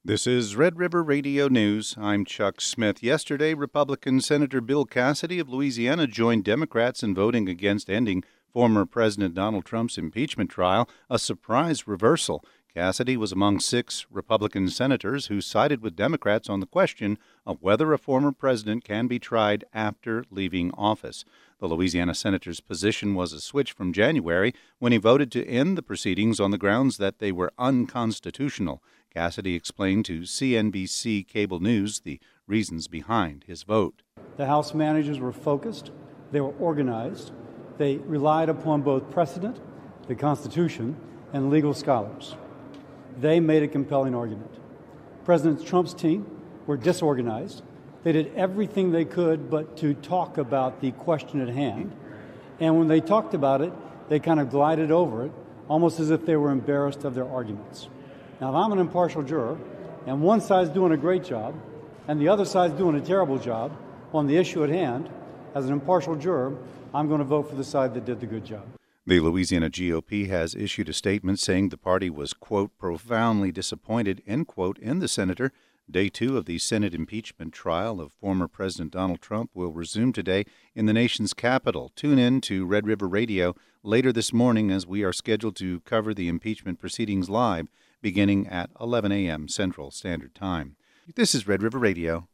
This is Red River Radio News. I'm Chuck Smith. Yesterday, Republican Senator Bill Cassidy of Louisiana joined Democrats in voting against ending former President Donald Trump's impeachment trial, a surprise reversal. Cassidy was among 6 Republican senators who sided with Democrats on the question of whether a former president can be tried after leaving office. The Louisiana senator's position was a switch from January when he voted to end the proceedings on the grounds that they were unconstitutional. Cassidy explained to CNBC Cable News the reasons behind his vote. The House managers were focused, they were organized, they relied upon both precedent, the Constitution, and legal scholars. They made a compelling argument. President Trump's team were disorganized. They did everything they could but to talk about the question at hand. And when they talked about it, they kind of glided over it, almost as if they were embarrassed of their arguments. Now, if I'm an impartial juror, and one side's doing a great job, and the other side's doing a terrible job on the issue at hand, as an impartial juror, I'm going to vote for the side that did the good job. The Louisiana GOP has issued a statement saying the party was, quote, profoundly disappointed, end quote, in the senator. Day 2 of the Senate impeachment trial of former President Donald Trump will resume today in the nation's capital. Tune in to Red River Radio later this morning as we are scheduled to cover the impeachment proceedings live beginning at 11 a.m. Central Standard Time. This is Red River Radio.